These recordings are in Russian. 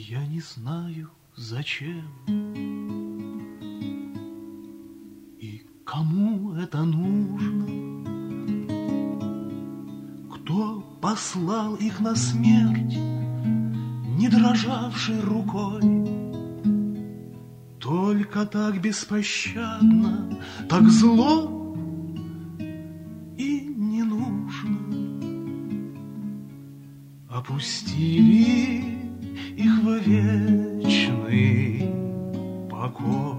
Я не знаю, зачем и кому это нужно, кто послал их на смерть, не дрожавшей рукой. Только так беспощадно, так зло и не нужно. Опустили их в вечный покой.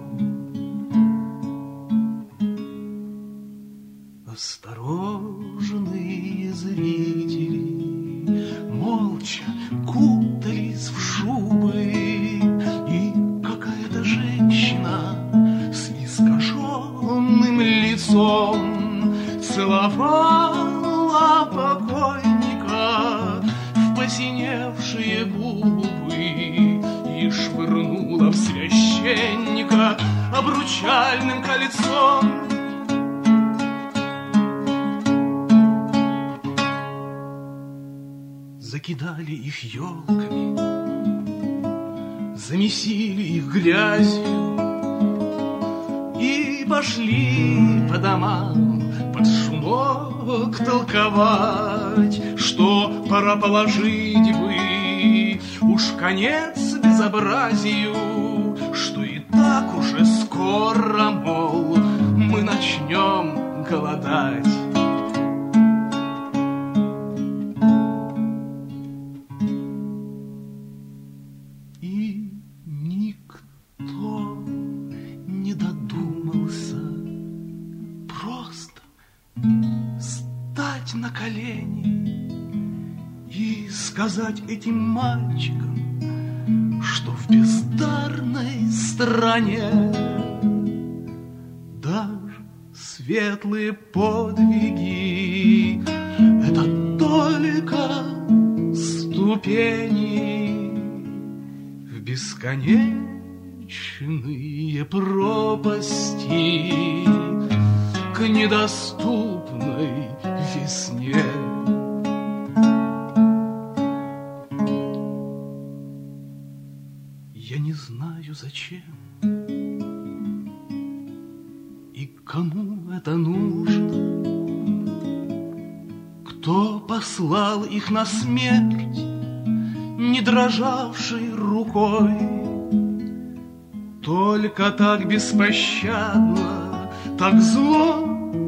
Осторожные зрители молча кутались в шубы, и какая-то женщина с искаженным лицом целовала покойника в посиневшие губы и швырнула в священника обручальным кольцом. Закидали их елками, замесили их грязью и пошли по домам под шумок толковать, что пора положить бы уж конец безобразию, что и так уже скоро, мол, мы начнем голодать. И никто не додумался просто стать на колени и сказать этим мальчикам, что в бездарной стране даже светлые подвиги — это только ступени в бесконечные пропасти к недоступной весне. Я не знаю, зачем и кому это нужно, кто послал их на смерть, не дрожавшей рукой. Только так беспощадно, так зло